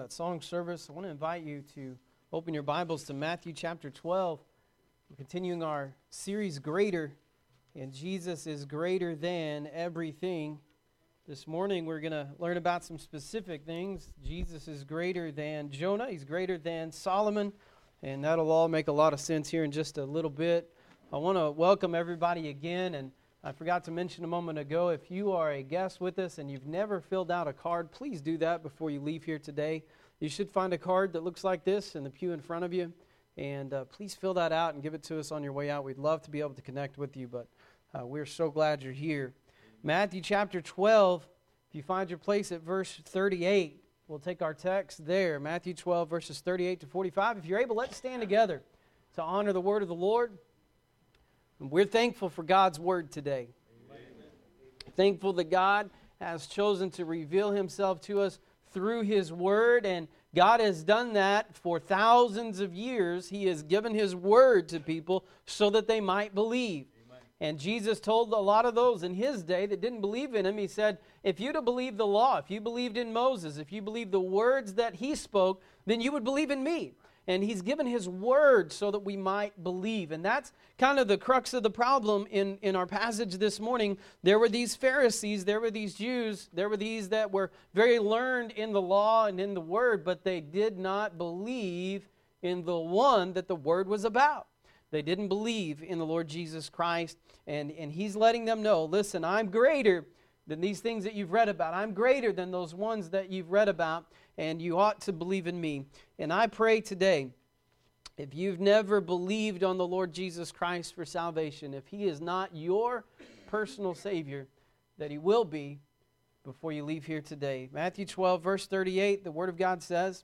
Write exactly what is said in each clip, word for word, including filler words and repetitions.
that song service, I want to invite you to open your Bibles to Matthew chapter twelve. We're continuing our series, Greater, and Jesus is greater than everything. This morning we're going to learn about some specific things. Jesus is greater than Jonah. He's greater than Solomon, and that'll all make a lot of sense here in just a little bit. I want to welcome everybody again, and I forgot to mention a moment ago, if you are a guest with us and you've never filled out a card, please do that before you leave here today. You should find a card that looks like this in the pew in front of you, and uh, please fill that out and give it to us on your way out. We'd love to be able to connect with you, but uh, we're so glad you're here. Matthew chapter twelve, if you find your place at verse thirty-eight, we'll take our text there. Matthew twelve, verses thirty-eight to forty-five. If you're able, let's stand together to honor the word of the Lord. And we're thankful for God's word today. Amen. Thankful that God has chosen to reveal himself to us through his word, and God has done that for thousands of years. He has given his word to people so that they might believe. Amen. And Jesus told a lot of those in his day that didn't believe in him, he said, if you'd have believed the law, if you believed in Moses, if you believed the words that he spoke, then you would believe in me. And he's given his word so that we might believe. And that's kind of the crux of the problem in, in our passage this morning. There were these Pharisees, there were these Jews, there were these that were very learned in the law and in the word, but they did not believe in the one that the word was about. They didn't believe in the Lord Jesus Christ. And, and he's letting them know, listen, I'm greater than these things that you've read about. I'm greater than those ones that you've read about, and you ought to believe in me. And I pray today, if you've never believed on the Lord Jesus Christ for salvation, if he is not your personal Savior, that he will be before you leave here today. Matthew twelve, verse thirty-eight, the Word of God says,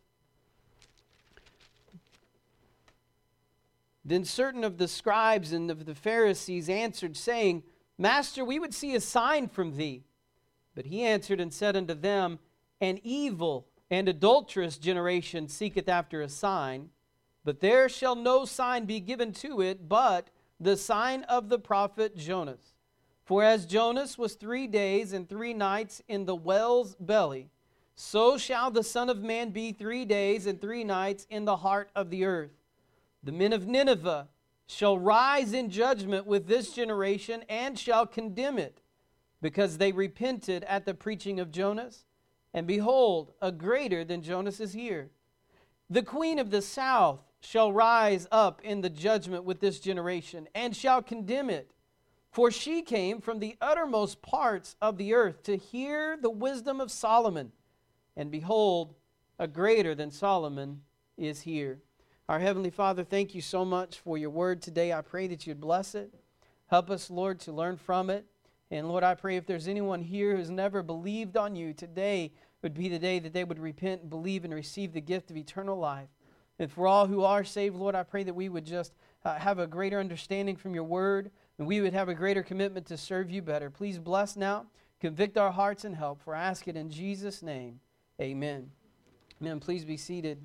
Then certain of the scribes and of the Pharisees answered, saying, Master, we would see a sign from thee. But he answered and said unto them, An evil and adulterous generation seeketh after a sign, but there shall no sign be given to it, but the sign of the prophet Jonas. For as Jonas was three days and three nights in the whale's belly, so shall the Son of Man be three days and three nights in the heart of the earth. The men of Nineveh shall rise in judgment with this generation and shall condemn it, because they repented at the preaching of Jonas. And behold, a greater than Jonas is here. The queen of the south shall rise up in the judgment with this generation, and shall condemn it. For she came from the uttermost parts of the earth to hear the wisdom of Solomon. And behold, a greater than Solomon is here. Our Heavenly Father, thank you so much for your word today. I pray that you'd bless it. Help us, Lord, to learn from it. And Lord, I pray if there's anyone here who's never believed on you, today would be the day that they would repent and believe and receive the gift of eternal life. And for all who are saved, Lord, I pray that we would just uh, have a greater understanding from your word, and we would have a greater commitment to serve you better. Please bless now, convict our hearts and help, for I ask it in Jesus' name. Amen. Amen. Please be seated.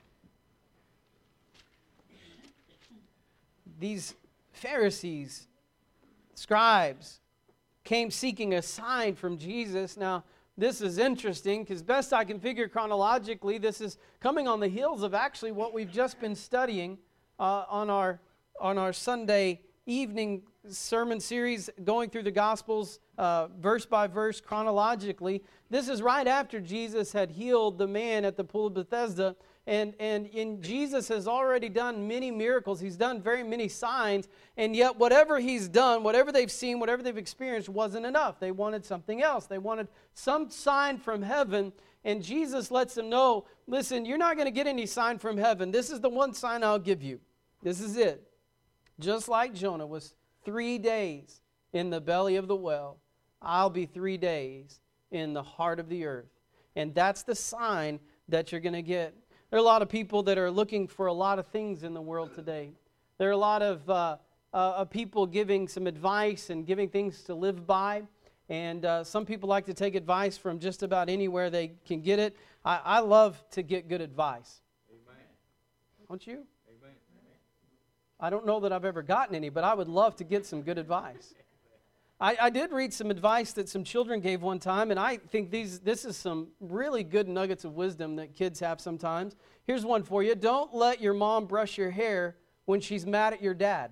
These Pharisees, scribes, came seeking a sign from Jesus. Now, this is interesting because best I can figure chronologically, this is coming on the heels of actually what we've just been studying uh, on our on our Sunday evening sermon series, going through the Gospels uh, verse by verse chronologically. This is right after Jesus had healed the man at the pool of Bethesda. And, and and Jesus has already done many miracles. He's done very many signs. And yet whatever he's done, whatever they've seen, whatever they've experienced wasn't enough. They wanted something else. They wanted some sign from heaven. And Jesus lets them know, listen, you're not going to get any sign from heaven. This is the one sign I'll give you. This is it. Just like Jonah was three days in the belly of the whale, I'll be three days in the heart of the earth. And that's the sign that you're going to get. There are a lot of people that are looking for a lot of things in the world today. There are a lot of, uh, uh, of people giving some advice and giving things to live by. And uh, some people like to take advice from just about anywhere they can get it. I, I love to get good advice. Amen. Don't you? Amen. I don't know that I've ever gotten any, but I would love to get some good advice. I, I did read some advice that some children gave one time, and I think these this is some really good nuggets of wisdom that kids have sometimes. Here's one for you. Don't let your mom brush your hair when she's mad at your dad.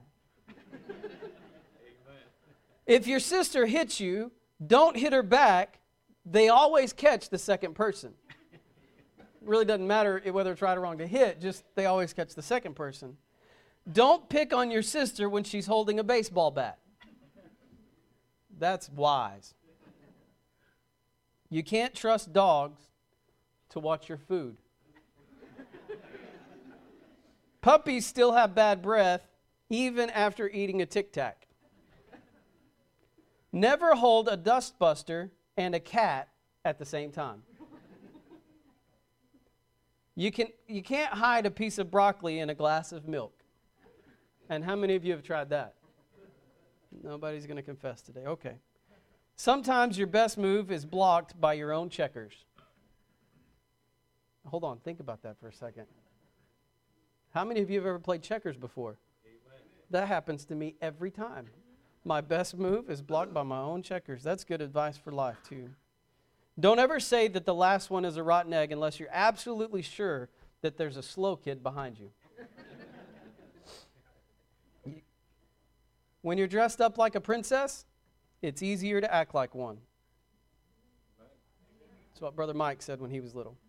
If your sister hits you, don't hit her back. They always catch the second person. It really doesn't matter whether it's right or wrong to hit, just they always catch the second person. Don't pick on your sister when she's holding a baseball bat. That's wise. You can't trust dogs to watch your food. Puppies still have bad breath even after eating a Tic Tac. Never hold a dustbuster and a cat at the same time. You can you can't hide a piece of broccoli in a glass of milk. And how many of you have tried that? Nobody's going to confess today. Okay. Sometimes your best move is blocked by your own checkers. Hold on, think about that for a second. How many of you have ever played checkers before? Amen. That happens to me every time. My best move is blocked by my own checkers. That's good advice for life, too. Don't ever say that the last one is a rotten egg unless you're absolutely sure that there's a slow kid behind you. When you're dressed up like a princess, it's easier to act like one. That's what Brother Mike said when he was little.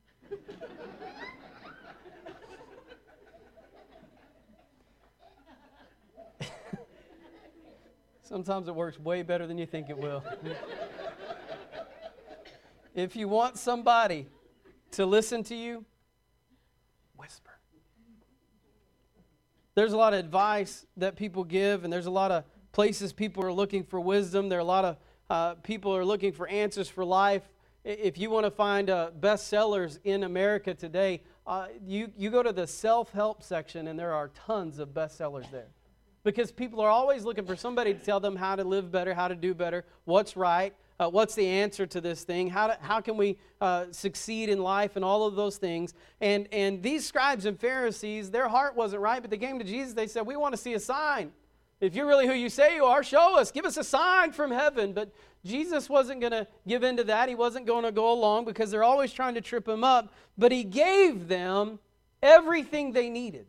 Sometimes it works way better than you think it will. If you want somebody to listen to you, whisper. There's a lot of advice that people give, and there's a lot of places people are looking for wisdom. There are a lot of uh, people are looking for answers for life. If you want to find uh, bestsellers in America today, uh, you, you go to the self-help section, and there are tons of bestsellers there. Because people are always looking for somebody to tell them how to live better, how to do better, what's right, uh, what's the answer to this thing, how to, how can we uh, succeed in life, and all of those things. And, and these scribes and Pharisees, their heart wasn't right, but they came to Jesus. They said, we want to see a sign. If you're really who you say you are, show us. Give us a sign from heaven. But Jesus wasn't going to give in to that. He wasn't going to go along because they're always trying to trip him up. But he gave them everything they needed.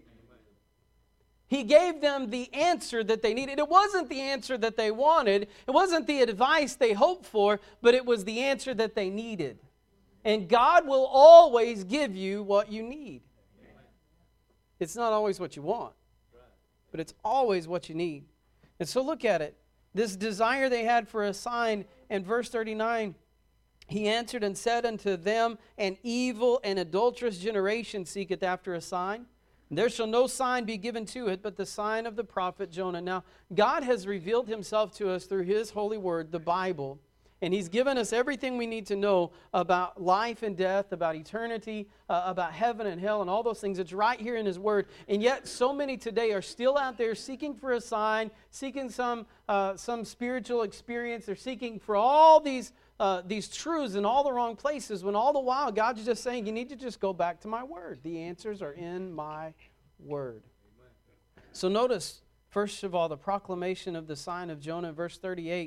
He gave them the answer that they needed. It wasn't the answer that they wanted. It wasn't the advice they hoped for, but it was the answer that they needed. And God will always give you what you need. It's not always what you want, but it's always what you need. And so look at it. This desire they had for a sign, in verse thirty-nine, he answered and said unto them, an evil and adulterous generation seeketh after a sign. There shall no sign be given to it, but the sign of the prophet Jonah. Now, God has revealed himself to us through his holy word, the Bible, and he's given us everything we need to know about life and death, about eternity, uh, about heaven and hell, and all those things. It's right here in his word. And yet, so many today are still out there seeking for a sign, seeking some uh, some spiritual experience. They're seeking for all these Uh, these truths in all the wrong places, when all the while God's just saying, you need to just go back to my word. The answers are in my word. Amen. So notice, first of all, the proclamation of the sign of Jonah, verse thirty-eight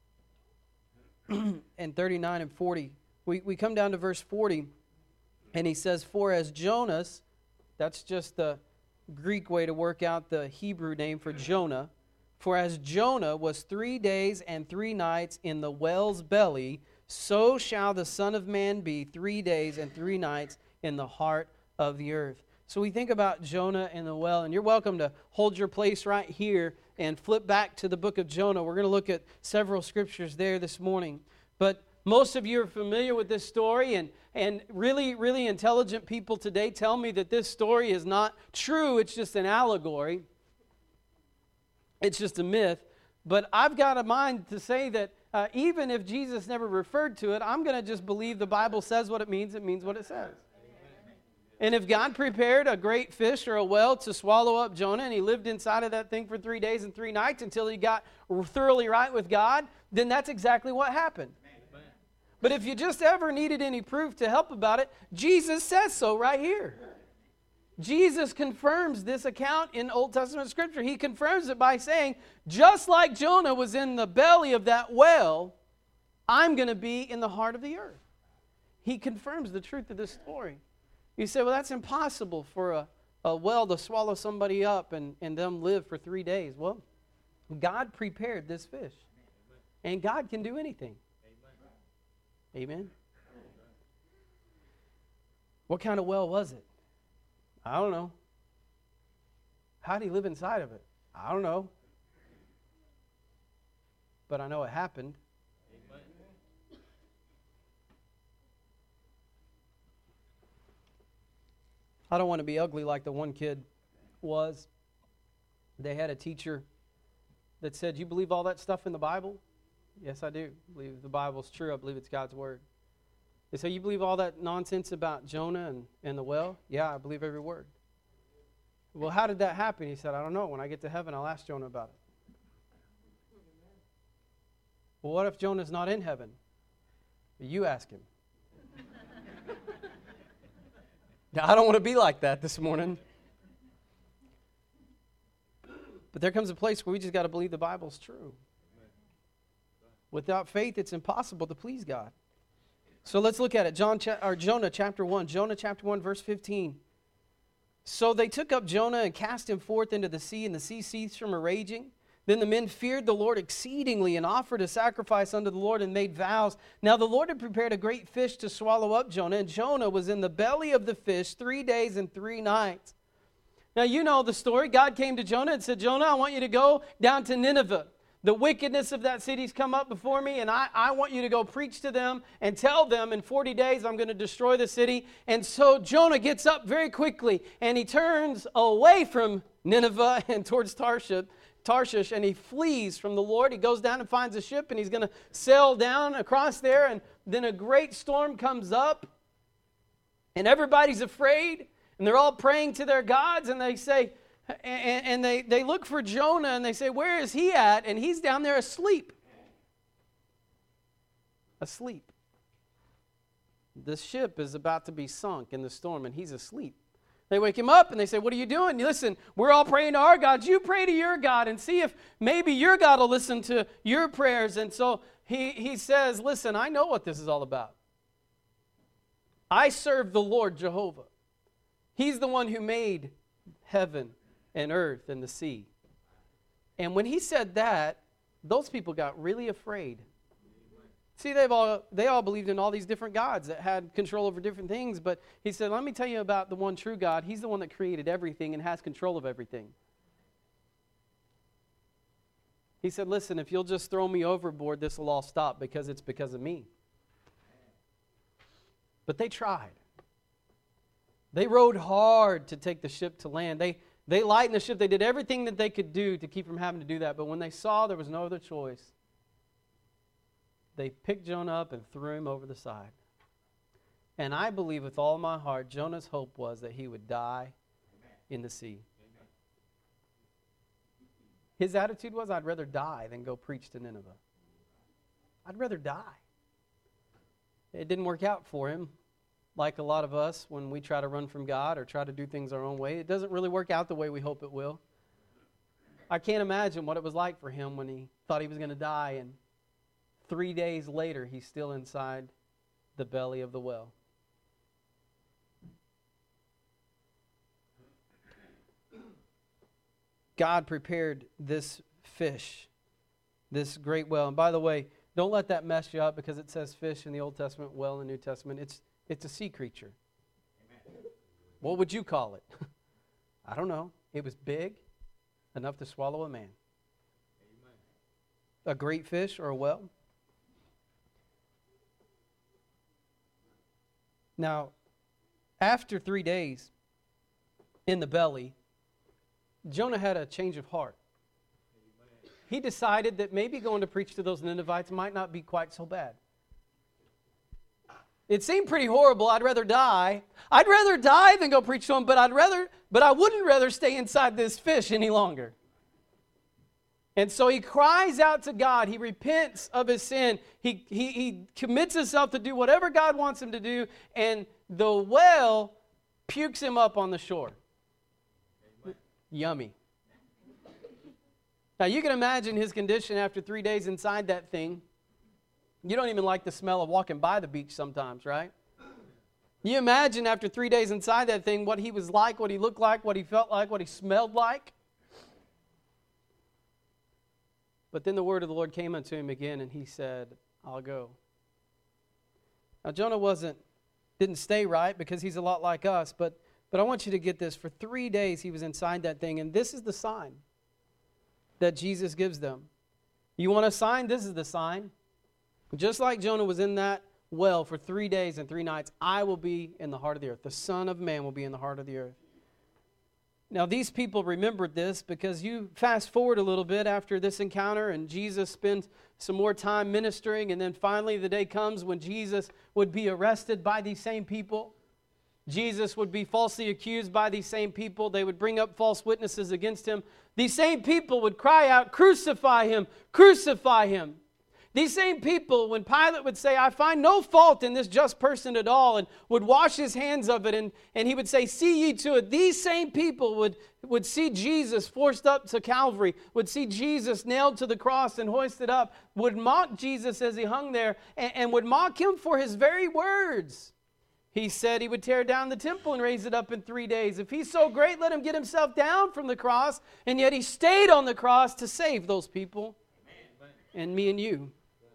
and thirty-nine and forty. We, we come down to verse forty, and he says, for as Jonas, that's just the Greek way to work out the Hebrew name for Jonah, for as Jonah was three days and three nights in the whale's belly, so shall the Son of Man be three days and three nights in the heart of the earth. So we think about Jonah and the whale, and you're welcome to hold your place right here and flip back to the book of Jonah. We're going to look at several scriptures there this morning. But most of you are familiar with this story, and, and really, really intelligent people today tell me that this story is not true. It's just an allegory. It's just a myth, but I've got a mind to say that uh, even if Jesus never referred to it, I'm going to just believe the Bible says what it means, it means what it says. And if God prepared a great fish or a whale to swallow up Jonah, and he lived inside of that thing for three days and three nights until he got thoroughly right with God, then that's exactly what happened. But if you just ever needed any proof to help about it, Jesus says so right here. Jesus confirms this account in Old Testament Scripture. He confirms it by saying, just like Jonah was in the belly of that well, I'm going to be in the heart of the earth. He confirms the truth of this story. You say, well, that's impossible for a, a well to swallow somebody up and, and them live for three days. Well, God prepared this fish. And God can do anything. Amen. Amen. What kind of well was it? I don't know. How did he live inside of it? I don't know. But I know it happened. Amen. I don't want to be ugly like the one kid was. They had a teacher that said, you believe all that stuff in the Bible? Yes, I do. I believe the Bible's true. I believe it's God's Word. They say, you believe all that nonsense about Jonah and, and the well? Yeah, I believe every word. Well, how did that happen? He said, I don't know. When I get to heaven, I'll ask Jonah about it. Well, what if Jonah's not in heaven? You ask him. Now, I don't want to be like that this morning. But there comes a place where we just got to believe the Bible's true. Without faith, it's impossible to please God. So let's look at it. John cha- or Jonah chapter one. Jonah chapter one, verse fifteen. So they took up Jonah and cast him forth into the sea, and the sea ceased from a raging. Then the men feared the Lord exceedingly and offered a sacrifice unto the Lord and made vows. Now the Lord had prepared a great fish to swallow up Jonah, and Jonah was in the belly of the fish three days and three nights. Now you know the story. God came to Jonah and said, Jonah, I want you to go down to Nineveh. The wickedness of that city's come up before me, and I, I want you to go preach to them and tell them in forty days I'm going to destroy the city. And so Jonah gets up very quickly, and he turns away from Nineveh and towards Tarshish, Tarshish, and he flees from the Lord. He goes down and finds a ship, and he's going to sail down across there, and then a great storm comes up, and everybody's afraid, and they're all praying to their gods, and they say, And, and they, they look for Jonah and they say, where is he at? And he's down there asleep. Asleep. The ship is about to be sunk in the storm and he's asleep. They wake him up and they say, what are you doing? Listen, we're all praying to our God. You pray to your God and see if maybe your God will listen to your prayers. And so he, he says, listen, I know what this is all about. I serve the Lord Jehovah. He's the one who made heaven and earth and the sea. And when he said that, those people got really afraid. See, they've all they all believed in all these different gods that had control over different things, but he said, let me tell you about the one true God. He's the one that created everything and has control of everything. He said, listen, if you'll just throw me overboard, this will all stop because it's because of me. But they tried. They rowed hard to take the ship to land. They They lightened the ship. They did everything that they could do to keep from having to do that. But when they saw there was no other choice, they picked Jonah up and threw him over the side. And I believe with all my heart, Jonah's hope was that he would die in the sea. His attitude was, I'd rather die than go preach to Nineveh. I'd rather die. It didn't work out for him. Like a lot of us, when we try to run from God or try to do things our own way, it doesn't really work out the way we hope it will. I can't imagine what it was like for him when he thought he was going to die, and three days later, he's still inside the belly of the well. God prepared this fish, this great well. And by the way, don't let that mess you up because it says fish in the Old Testament, well in the New Testament. It's It's a sea creature. Amen. What would you call it? I don't know. It was big, enough to swallow a man. Amen. A great fish or a well. Now, after three days in the belly, Jonah had a change of heart. Amen. He decided that maybe going to preach to those Ninevites might not be quite so bad. It seemed pretty horrible. I'd rather die. I'd rather die than go preach to them, but I'd rather, but I wouldn't rather stay inside this fish any longer. And so he cries out to God. He repents of his sin. He, he, he commits himself to do whatever God wants him to do, and the well pukes him up on the shore. Yummy. Now, you can imagine his condition after three days inside that thing. You don't even like the smell of walking by the beach sometimes, right? You imagine after three days inside that thing what he was like, what he looked like, what he felt like, what he smelled like. But then the word of the Lord came unto him again, and he said, I'll go. Now, Jonah wasn't, didn't stay right because he's a lot like us, but, but I want you to get this. For three days he was inside that thing, and this is the sign that Jesus gives them. You want a sign? This is the sign. Just like Jonah was in that well for three days and three nights, I will be in the heart of the earth. The Son of Man will be in the heart of the earth. Now, these people remembered this because you fast forward a little bit after this encounter, and Jesus spends some more time ministering, and then finally the day comes when Jesus would be arrested by these same people. Jesus would be falsely accused by these same people. They would bring up false witnesses against him. These same people would cry out, crucify him, crucify him. These same people, when Pilate would say, I find no fault in this just person at all, and would wash his hands of it, and, and he would say, see ye to it. These same people would, would see Jesus forced up to Calvary, would see Jesus nailed to the cross and hoisted up, would mock Jesus as he hung there, and, and would mock him for his very words. He said he would tear down the temple and raise it up in three days. If he's so great, let him get himself down from the cross. And yet he stayed on the cross to save those people. Amen. And me and you. Amen.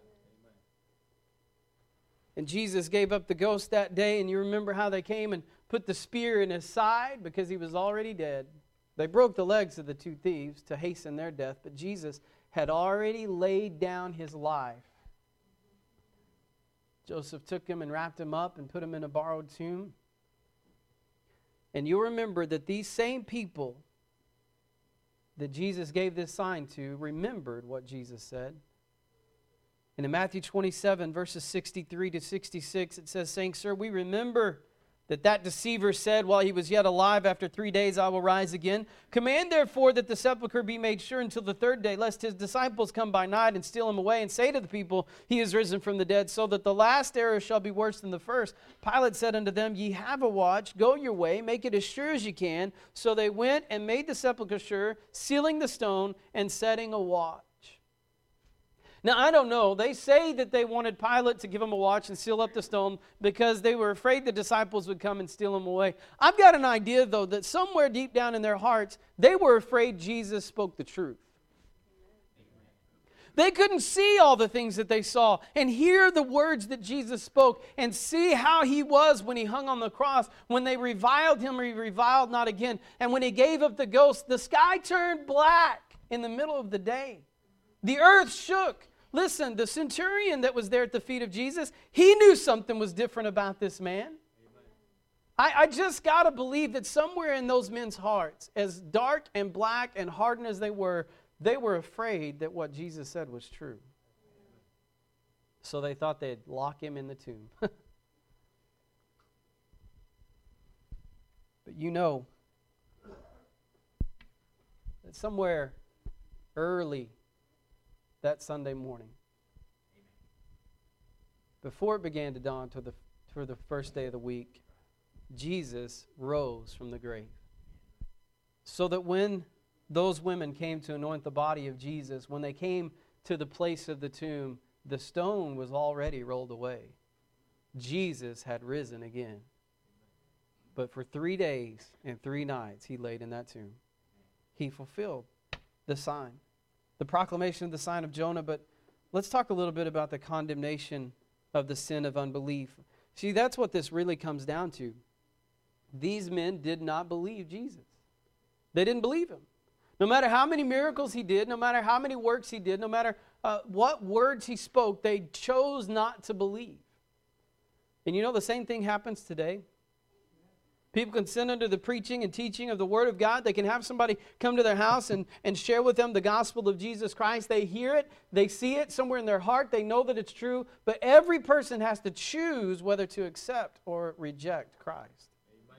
And Jesus gave up the ghost that day. And you remember how they came and put the spear in his side because he was already dead. They broke the legs of the two thieves to hasten their death. But Jesus had already laid down his life. Joseph took him and wrapped him up and put him in a borrowed tomb. And you'll remember that these same people that Jesus gave this sign to remembered what Jesus said. And in Matthew twenty-seven, verses sixty-three to sixty-six, it says, saying, Sir, we remember that that deceiver said, while he was yet alive, after three days I will rise again. Command therefore that the sepulchre be made sure until the third day, lest his disciples come by night and steal him away, and say to the people, he is risen from the dead, so that the last error shall be worse than the first. Pilate said unto them, Ye have a watch, go your way, make it as sure as ye can. So they went and made the sepulchre sure, sealing the stone and setting a watch. Now, I don't know. They say that they wanted Pilate to give them a watch and seal up the stone because they were afraid the disciples would come and steal him away. I've got an idea, though, that somewhere deep down in their hearts, they were afraid Jesus spoke the truth. They couldn't see all the things that they saw and hear the words that Jesus spoke and see how he was when he hung on the cross. When they reviled him, he reviled not again. And when he gave up the ghost, the sky turned black in the middle of the day. The earth shook. Listen, the centurion that was there at the feet of Jesus, he knew something was different about this man. I, I just got to believe that somewhere in those men's hearts, as dark and black and hardened as they were, they were afraid that what Jesus said was true. So they thought they'd lock him in the tomb. But you know that somewhere early that Sunday morning, before it began to dawn to the, for the first day of the week, Jesus rose from the grave. So that when those women came to anoint the body of Jesus, when they came to the place of the tomb, the stone was already rolled away. Jesus had risen again. But for three days and three nights, he laid in that tomb. He fulfilled the sign. The proclamation of the sign of Jonah, but let's talk a little bit about the condemnation of the sin of unbelief. See, that's what this really comes down to. These men did not believe Jesus. They didn't believe him. No matter how many miracles he did, no matter how many works he did, no matter uh, what words he spoke, they chose not to believe. And you know the same thing happens today. People can sit under the preaching and teaching of the Word of God. They can have somebody come to their house and, and share with them the gospel of Jesus Christ. They hear it. They see it somewhere in their heart. They know that it's true. But every person has to choose whether to accept or reject Christ. Amen.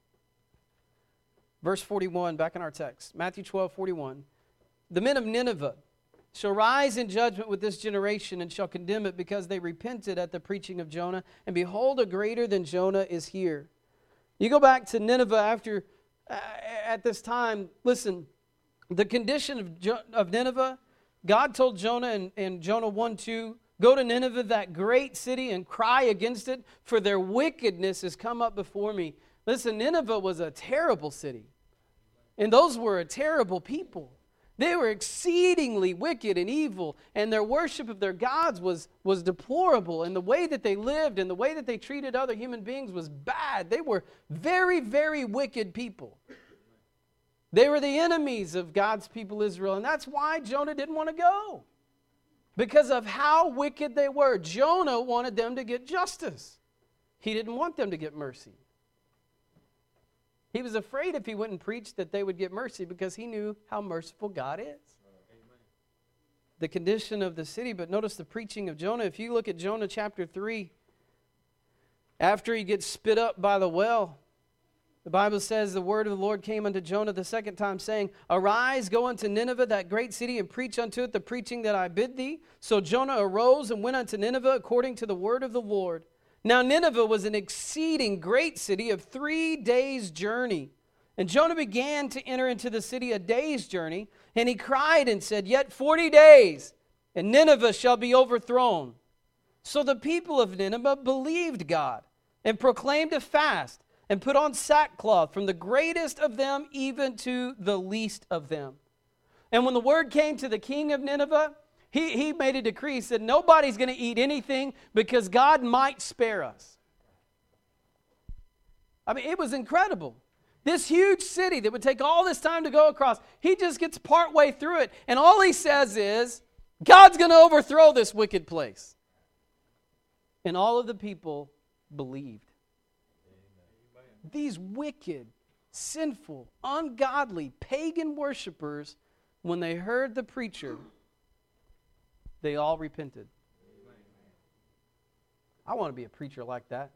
Verse forty-one, back in our text. Matthew twelve, forty-one. The men of Nineveh shall rise in judgment with this generation and shall condemn it because they repented at the preaching of Jonah. And behold, a greater than Jonah is here. You go back to Nineveh after, uh, at this time, listen, the condition of, Jo- of Nineveh, God told Jonah in, in Jonah one two, go to Nineveh, that great city, and cry against it, for their wickedness has come up before me. Listen, Nineveh was a terrible city. And those were a terrible people. They were exceedingly wicked and evil, and their worship of their gods was, was deplorable, and the way that they lived and the way that they treated other human beings was bad. They were very, very wicked people. They were the enemies of God's people Israel, and that's why Jonah didn't want to go, because of how wicked they were. Jonah wanted them to get justice. He didn't want them to get mercy. He was afraid if he went and preached that they would get mercy, because he knew how merciful God is. Amen. The condition of the city, but notice the preaching of Jonah. If you look at Jonah chapter three, after he gets spit up by the well, the Bible says the word of the Lord came unto Jonah the second time, saying, arise, go unto Nineveh, that great city, and preach unto it the preaching that I bid thee. So Jonah arose and went unto Nineveh according to the word of the Lord. Now Nineveh was an exceeding great city of three days' journey. And Jonah began to enter into the city a day's journey, and he cried and said, yet forty days, and Nineveh shall be overthrown. So the people of Nineveh believed God, and proclaimed a fast, and put on sackcloth, from the greatest of them even to the least of them. And when the word came to the king of Nineveh, he, he made a decree. He said, nobody's going to eat anything, because God might spare us. I mean, it was incredible. This huge city that would take all this time to go across, he just gets partway through it, and all he says is, God's going to overthrow this wicked place. And all of the people believed. These wicked, sinful, ungodly, pagan worshipers, when they heard the preacher, they all repented. I want to be a preacher like that.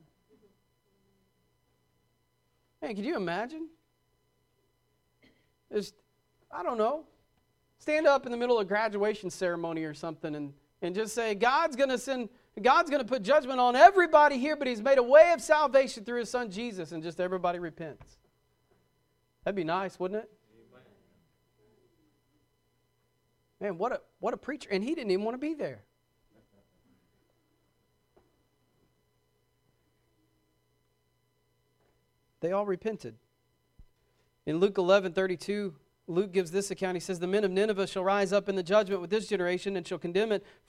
Man, can you imagine? Just, I don't know, stand up in the middle of a graduation ceremony or something and, and just say, God's going to send... God's going to put judgment on everybody here, but he's made a way of salvation through his son Jesus, and just everybody repents. That'd be nice, wouldn't it? Man, what a, what a preacher. And he didn't even want to be there. They all repented. In Luke eleven thirty-two, Luke gives this account. He says, the men of Nineveh shall rise up in the judgment with this generation, and shall condemn it.